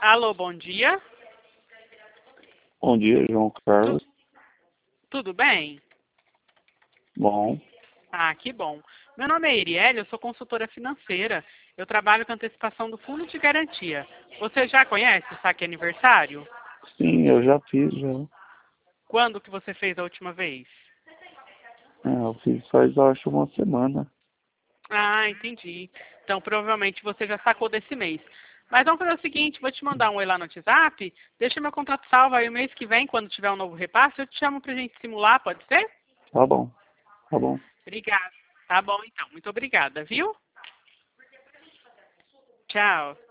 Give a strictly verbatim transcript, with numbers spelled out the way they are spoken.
Alô, bom dia. Bom dia, João Carlos. Tu- Tudo bem? Bom, Ah, que bom. Meu nome é Iriele, eu sou consultora financeira. Eu trabalho com antecipação do fundo de garantia. Você já conhece o saque aniversário? sim, eu já fiz, já. Quando que você fez a última vez? É, eu fiz faz, acho, uma semana. Ah, entendi. Então, provavelmente você já sacou desse mês. Mas vamos fazer o seguinte, vou te mandar um oi lá no WhatsApp, deixa meu contato salvo aí o mês que vem, quando tiver um novo repasse, eu te chamo pra gente simular, pode ser? Tá bom, tá bom. Obrigada. Tá bom, então. Muito obrigada, viu? Tchau.